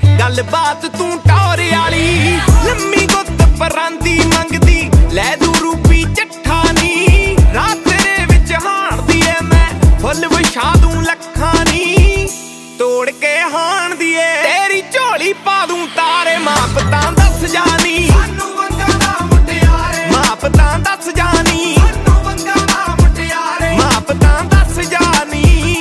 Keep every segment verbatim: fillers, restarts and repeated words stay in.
गल बात तू टौर वाली लम्मी गुत्त परांदी मंगदी लै दू रूपी चट्ठा नी रात तेरे विच हाणदी ऐ मैं फुल विछा दूं लखां नी तोड़ के हाणदी ऐ तेरी झोली पा दूं तारे माप तां दस जानी सानू वंगा दा मुटियारे माप तां दस जानी सानू वंगा दा मुटियारे माप तां दस जानी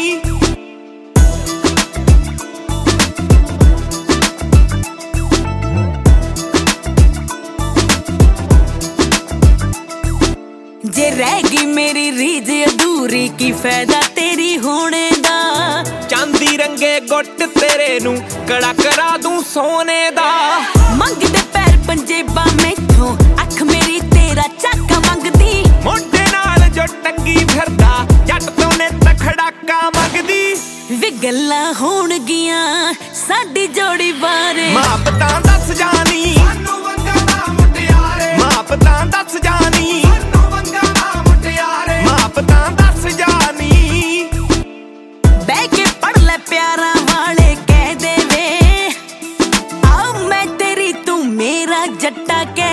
जे रह गई मेरी रीझ अधूरी की फायदा तेरी होने दा चांदी रंगे गुट तेरे नू कड़ा करा दूं सोने दा मंगदे पैर पंजेबा मैथों अख मेरी तेरा चाका मंगदी मोढे नाल जो टंगी फिरदा जट तो ने तखड़ाका मंगदी वे गल्लां होणगियां साडी जोड़ी बारे माप तां दस जानी सानू वंगा दा मुटियारे माप तां दस जानी सानू वंगा दा मुटियारे माप तां दस जानी बह के पढ़ ले प्यारा वाले कह दे वे आओ मैं तेरी तू मेरा जट्टा कह